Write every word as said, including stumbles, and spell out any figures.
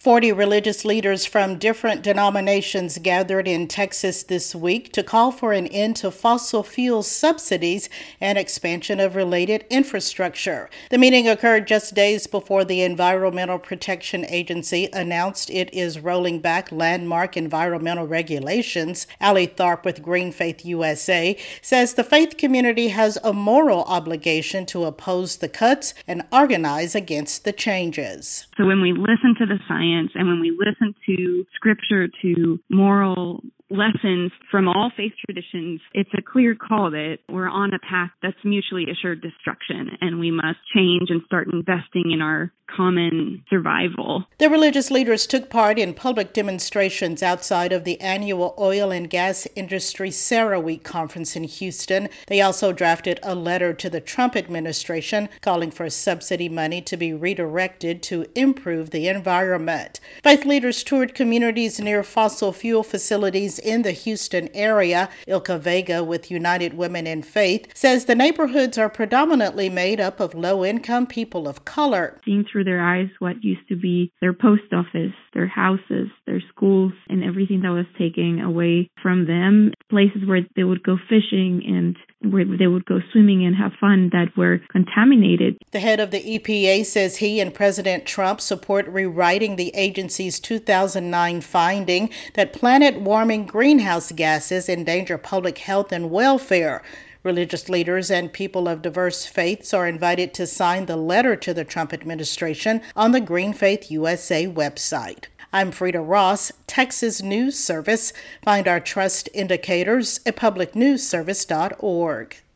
forty religious leaders from different denominations gathered in Texas this week to call for an end to fossil fuel subsidies and expansion of related infrastructure. The meeting occurred just days before the Environmental Protection Agency announced it is rolling back landmark environmental regulations. Allie Tharp with Green Faith U S A says the faith community has a moral obligation to oppose the cuts and organize against the changes. So when we listen to the science, and when we listen to scripture, to moral lessons from all faith traditions, it's a clear call that we're on a path that's mutually assured destruction, and we must change and start investing in our common survival. The religious leaders took part in public demonstrations outside of the annual Oil and Gas Industry CERAWeek conference in Houston. They also drafted a letter to the Trump administration calling for subsidy money to be redirected to improve the environment. Faith leaders toured communities near fossil fuel facilities in the Houston area. Ilka Vega with United Women in Faith says the neighborhoods are predominantly made up of low-income people of color. Seeing through their eyes what used to be their post office, their houses, their schools, and everything that was taken away from them, places where they would go fishing and where they would go swimming and have fun that were contaminated. The head of the E P A says he and President Trump support rewriting the agency's two thousand nine finding that planet-warming greenhouse gases endanger public health and welfare. Religious leaders and people of diverse faiths are invited to sign the letter to the Trump administration on the Green Faith U S A website. I'm Frida Ross, Texas News Service. Find our trust indicators at public news service dot org.